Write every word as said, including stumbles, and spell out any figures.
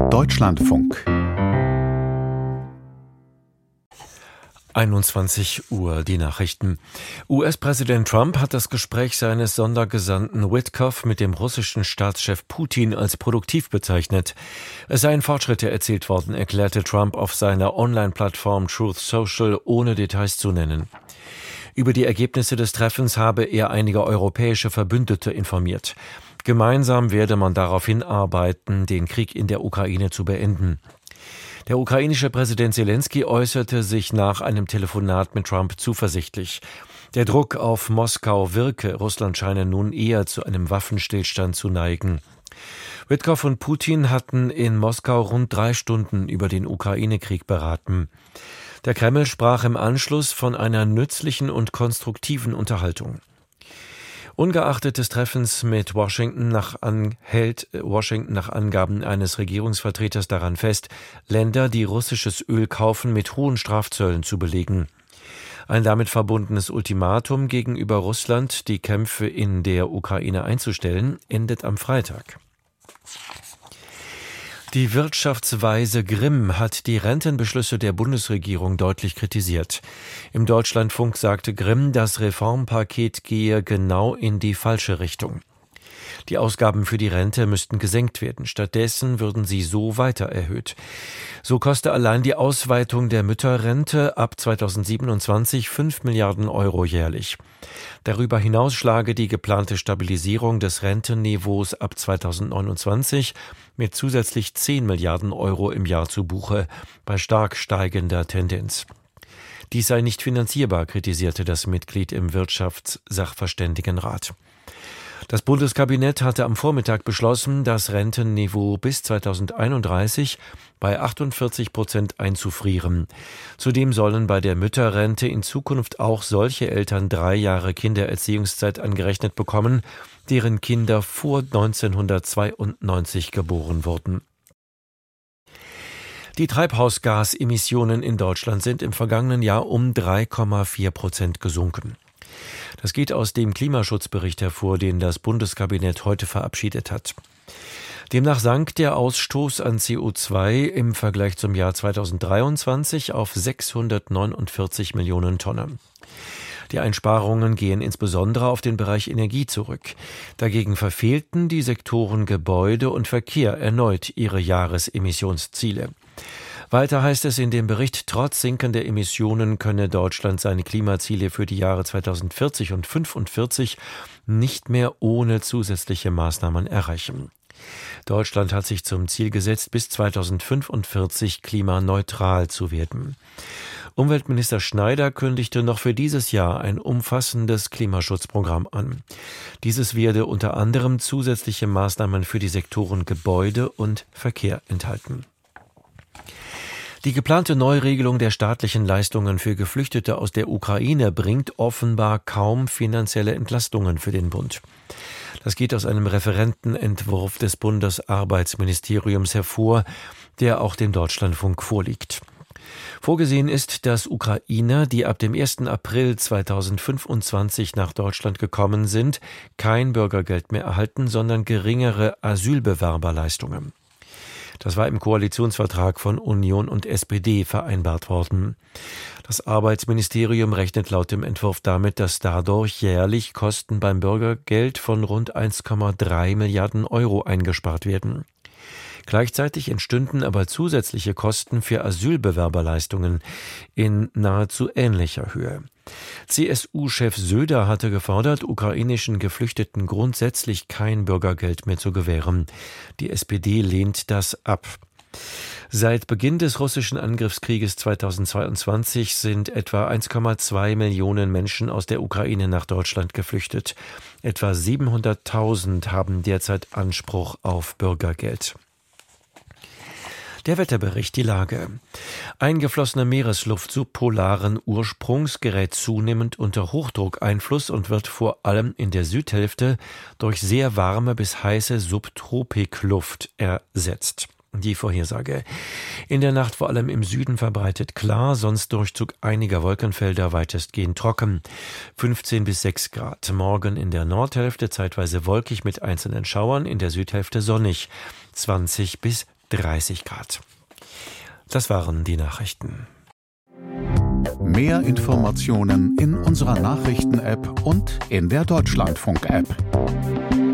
Deutschlandfunk. einundzwanzig Uhr, die Nachrichten. U S-Präsident Trump hat das Gespräch seines Sondergesandten Witkoff mit dem russischen Staatschef Putin als produktiv bezeichnet. Es seien Fortschritte erzielt worden, erklärte Trump auf seiner Online-Plattform Truth Social, ohne Details zu nennen. Über die Ergebnisse des Treffens habe er einige europäische Verbündete informiert. Gemeinsam werde man darauf hinarbeiten, den Krieg in der Ukraine zu beenden. Der ukrainische Präsident Selenskyj äußerte sich nach einem Telefonat mit Trump zuversichtlich. Der Druck auf Moskau wirke, Russland scheine nun eher zu einem Waffenstillstand zu neigen. Witkoff und Putin hatten in Moskau rund drei Stunden über den Ukraine-Krieg beraten. Der Kreml sprach im Anschluss von einer nützlichen und konstruktiven Unterhaltung. Ungeachtet des Treffens mit Washington nach an, hält Washington nach Angaben eines Regierungsvertreters daran fest, Länder, die russisches Öl kaufen, mit hohen Strafzöllen zu belegen. Ein damit verbundenes Ultimatum gegenüber Russland, die Kämpfe in der Ukraine einzustellen, endet am Freitag. Die Wirtschaftsweise Grimm hat die Rentenbeschlüsse der Bundesregierung deutlich kritisiert. Im Deutschlandfunk sagte Grimm, das Reformpaket gehe genau in die falsche Richtung. Die Ausgaben für die Rente müssten gesenkt werden. Stattdessen würden sie so weiter erhöht. So koste allein die Ausweitung der Mütterrente ab zweitausendsiebenundzwanzig fünf Milliarden Euro jährlich. Darüber hinaus schlage die geplante Stabilisierung des Rentenniveaus ab zweitausendneunundzwanzig mit zusätzlich zehn Milliarden Euro im Jahr zu Buche, bei stark steigender Tendenz. Dies sei nicht finanzierbar, kritisierte das Mitglied im Wirtschaftssachverständigenrat. Das Bundeskabinett hatte am Vormittag beschlossen, das Rentenniveau bis zweitausendeinunddreißig bei achtundvierzig Prozent einzufrieren. Zudem sollen bei der Mütterrente in Zukunft auch solche Eltern drei Jahre Kindererziehungszeit angerechnet bekommen, deren Kinder vor neunzehnhundertzweiundneunzig geboren wurden. Die Treibhausgasemissionen in Deutschland sind im vergangenen Jahr um drei Komma vier Prozent gesunken. Das geht aus dem Klimaschutzbericht hervor, den das Bundeskabinett heute verabschiedet hat. Demnach sank der Ausstoß an C O zwei im Vergleich zum Jahr zweitausenddreiundzwanzig auf sechshundertneunundvierzig Millionen Tonnen. Die Einsparungen gehen insbesondere auf den Bereich Energie zurück. Dagegen verfehlten die Sektoren Gebäude und Verkehr erneut ihre Jahresemissionsziele. Weiter heißt es in dem Bericht, trotz sinkender Emissionen könne Deutschland seine Klimaziele für die Jahre zweitausendvierzig und fünfundvierzig nicht mehr ohne zusätzliche Maßnahmen erreichen. Deutschland hat sich zum Ziel gesetzt, bis zweitausendfünfundvierzig klimaneutral zu werden. Umweltminister Schneider kündigte noch für dieses Jahr ein umfassendes Klimaschutzprogramm an. Dieses werde unter anderem zusätzliche Maßnahmen für die Sektoren Gebäude und Verkehr enthalten. Die geplante Neuregelung der staatlichen Leistungen für Geflüchtete aus der Ukraine bringt offenbar kaum finanzielle Entlastungen für den Bund. Das geht aus einem Referentenentwurf des Bundesarbeitsministeriums hervor, der auch dem Deutschlandfunk vorliegt. Vorgesehen ist, dass Ukrainer, die ab dem ersten April zweitausendfünfundzwanzig nach Deutschland gekommen sind, kein Bürgergeld mehr erhalten, sondern geringere Asylbewerberleistungen. Das war im Koalitionsvertrag von Union und S P D vereinbart worden. Das Arbeitsministerium rechnet laut dem Entwurf damit, dass dadurch jährlich Kosten beim Bürgergeld von rund eins Komma drei Milliarden Euro eingespart werden. Gleichzeitig entstünden aber zusätzliche Kosten für Asylbewerberleistungen in nahezu ähnlicher Höhe. C S U-Chef Söder hatte gefordert, ukrainischen Geflüchteten grundsätzlich kein Bürgergeld mehr zu gewähren. Die S P D lehnt das ab. Seit Beginn des russischen Angriffskrieges zweitausendzweiundzwanzig sind etwa eins Komma zwei Millionen Menschen aus der Ukraine nach Deutschland geflüchtet. Etwa siebenhunderttausend haben derzeit Anspruch auf Bürgergeld. Der Wetterbericht, die Lage. Eingeflossene Meeresluft subpolaren Ursprungs gerät zunehmend unter Hochdruckeinfluss und wird vor allem in der Südhälfte durch sehr warme bis heiße Subtropikluft ersetzt. Die Vorhersage. In der Nacht vor allem im Süden verbreitet klar, sonst Durchzug einiger Wolkenfelder, weitestgehend trocken. fünfzehn bis sechs Grad. Morgen in der Nordhälfte zeitweise wolkig mit einzelnen Schauern, in der Südhälfte sonnig. zwanzig bis dreißig Grad. Das waren die Nachrichten. Mehr Informationen in unserer Nachrichten-App und in der Deutschlandfunk-App.